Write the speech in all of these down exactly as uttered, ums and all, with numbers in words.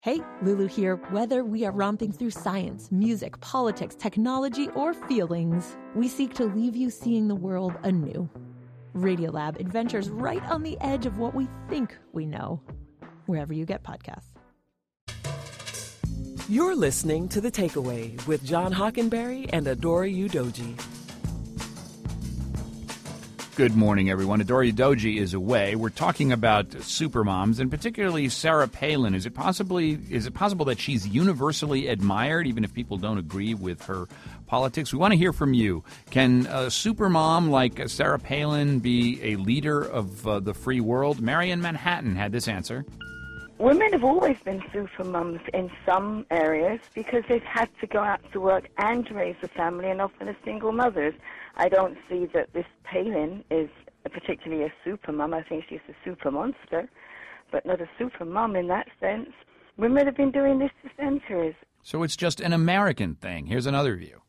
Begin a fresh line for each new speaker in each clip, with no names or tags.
Hey, Lulu here. Whether we are romping through science, music, politics, technology, or feelings, we seek to leave you seeing the world anew. Radiolab adventures right on the edge of what we think we know, wherever you get podcasts.
You're listening to The Takeaway with John Hockenberry and Adora Udoji.
Good morning, everyone. Adora Udoji is away. We're talking about supermoms, and particularly Sarah Palin. Is it possibly is it possible that she's universally admired, even if people don't agree with her politics? We want to hear from you. Can a supermom like Sarah Palin be a leader of uh, the free world? Mary in Manhattan had this answer.
Women have always been supermoms in some areas because they've had to go out to work and raise a family, and often as single mothers. I don't see that this Palin is particularly a supermom. I think she's a super monster, but not a supermom in that sense. Women have been doing this for centuries.
So it's just an American thing. Here's another view.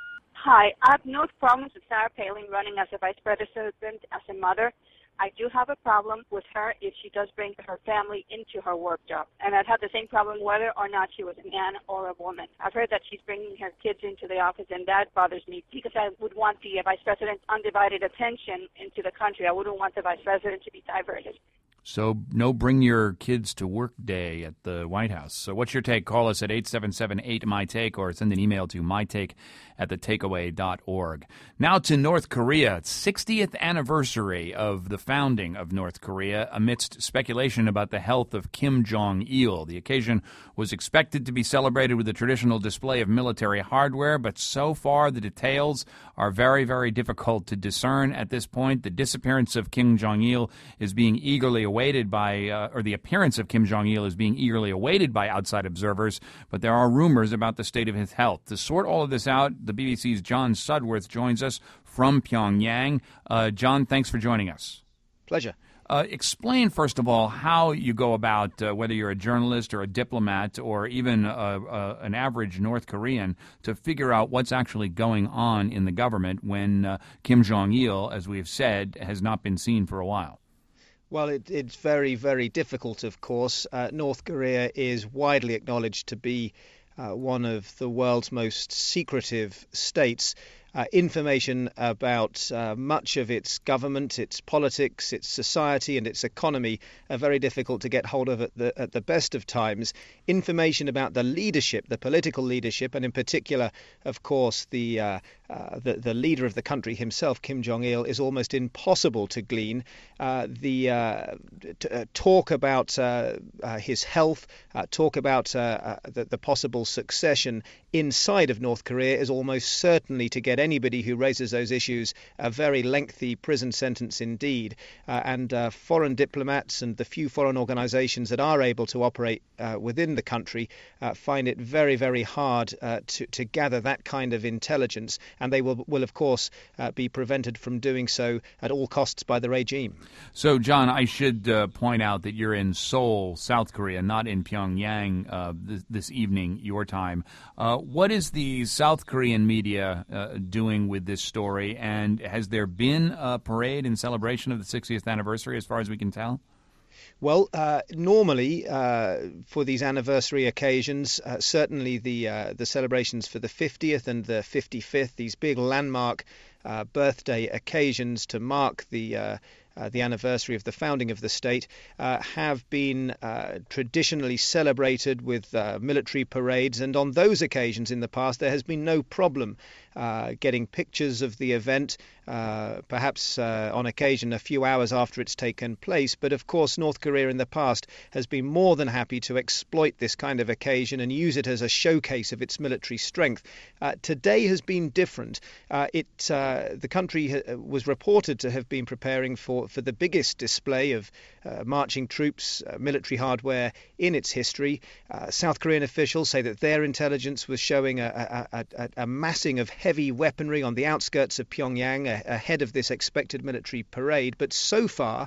Hi, I have no problems with Sarah Palin running as a vice president, as a mother. I do have a problem with her if she does bring her family into her work job. And I'd have the same problem whether or not she was a man or a woman. I've heard that she's bringing her kids into the office, and that bothers me because I would want the vice president's undivided attention into the country. I wouldn't want the vice president to be diverted.
So no bring your kids to work day at the White House. So what's your take? Call us at eight seven seven eight M Y take or send an email to mytake at the takeaway dot org. Now to North Korea. sixtieth anniversary of the founding of North Korea amidst speculation about the health of Kim Jong-il. The occasion was expected to be celebrated with a traditional display of military hardware, but so far the details are very, very difficult to discern at this point. The disappearance of Kim Jong-il is being eagerly awaited. awaited by, uh, or the appearance of Kim Jong-il is being eagerly awaited by outside observers, but there are rumors about the state of his health. To sort all of this out, the B B C's John Sudworth joins us from Pyongyang. Uh, John, thanks for joining us.
Pleasure.
Uh, explain, first of all, how you go about, uh, whether you're a journalist or a diplomat or even a, a, an average North Korean, to figure out what's actually going on in the government when uh, Kim Jong-il, as we've said, has not been seen for a while.
Well, it, it's very, very difficult, of course. Uh, North Korea is widely acknowledged to be uh, one of the world's most secretive states. Uh, information about uh, much of its government, its politics, its society and its economy are very difficult to get hold of at the, at the best of times. Information about the leadership, the political leadership, and in particular, of course, the uh, uh, the, the leader of the country himself, Kim Jong-il, is almost impossible to glean. Uh, the uh, t- uh, talk about uh, uh, his health, uh, talk about uh, uh, the, the possible succession inside of North Korea is almost certainly to get anybody who raises those issues a very lengthy prison sentence indeed. Uh, and uh, foreign diplomats and the few foreign organizations that are able to operate uh, within the country uh, find it very, very hard uh, to, to gather that kind of intelligence. And they will, will of course, uh, be prevented from doing so at all costs by the regime.
So, John, I should uh, point out that you're in Seoul, South Korea, not in Pyongyang uh, this, this evening, your time. Uh, what is the South Korean media uh, doing with this story? And has there been a parade in celebration of the sixtieth anniversary, as far as we can tell?
Well, uh, normally uh, for these anniversary occasions, uh, certainly the uh, the celebrations for the fiftieth and the fifty-fifth, these big landmark uh, birthday occasions to mark the uh, Uh, the anniversary of the founding of the state, uh, have been uh, traditionally celebrated with uh, military parades. And on those occasions in the past, there has been no problem uh, getting pictures of the event, uh, perhaps uh, on occasion a few hours after it's taken place. But of course, North Korea in the past has been more than happy to exploit this kind of occasion and use it as a showcase of its military strength. Uh, today has been different. Uh, it uh, the country ha- was reported to have been preparing for for the biggest display of uh, marching troops, uh, military hardware in its history. Uh, South Korean officials say that their intelligence was showing a, a, a, a massing of heavy weaponry on the outskirts of Pyongyang a, ahead of this expected military parade. But so far,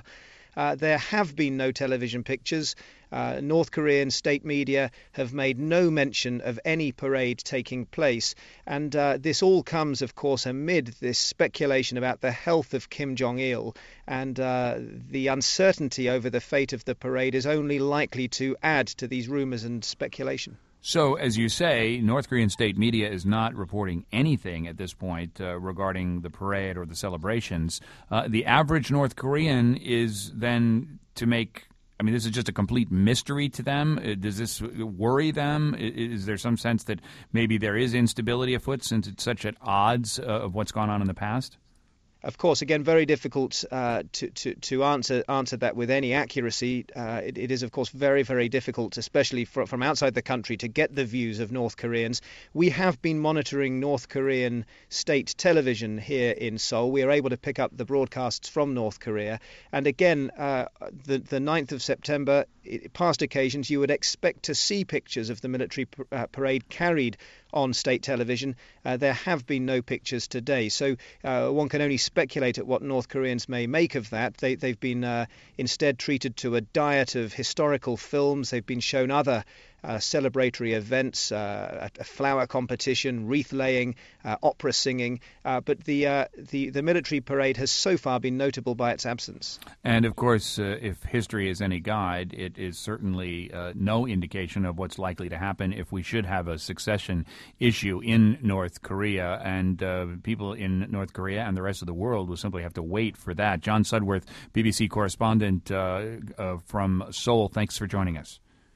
uh, there have been no television pictures. Uh, North Korean state media have made no mention of any parade taking place. And uh, this all comes, of course, amid this speculation about the health of Kim Jong-il. And uh, the uncertainty over the fate of the parade is only likely to add to these rumors and speculation.
So, as you say, North Korean state media is not reporting anything at this point uh, regarding the parade or the celebrations. Uh, the average North Korean is then to make, I mean, this is just a complete mystery to them. Uh, Does this worry them? I- Is there some sense that maybe there is instability afoot since it's such at odds uh, of what's gone on in the past?
Of course, again, very difficult uh, to, to, to answer answer that with any accuracy. Uh, it, it is, of course, very, very difficult, especially fr- from outside the country, to get the views of North Koreans. We have been monitoring North Korean state television here in Seoul. We are able to pick up the broadcasts from North Korea. And again, uh, the, the ninth of September, it, past occasions, you would expect to see pictures of the military p- uh, parade carried on state television. Uh, there have been no pictures today. So uh, one can only speculate at what North Koreans may make of that. They, they've been uh, instead treated to a diet of historical films. They've been shown other uh, celebratory events, uh, a, a flower competition, wreath laying, uh, opera singing. Uh, but the, uh, the the military parade has so far been notable by its absence.
And, of course, uh, if history is any guide, it is certainly uh, no indication of what's likely to happen if we should have a succession issue in North Korea. And uh, people in North Korea and the rest of the world will simply have to wait for that. John Sudworth, B B C correspondent uh, uh, from Seoul, thanks for joining us.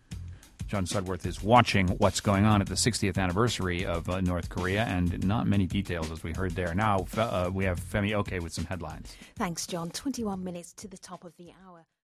John Sudworth is watching what's going on at the sixtieth anniversary of uh, North Korea, and not many details, as we heard there. Now uh, we have Femi Oke with some headlines.
Thanks, John. twenty-one minutes to the top of the hour.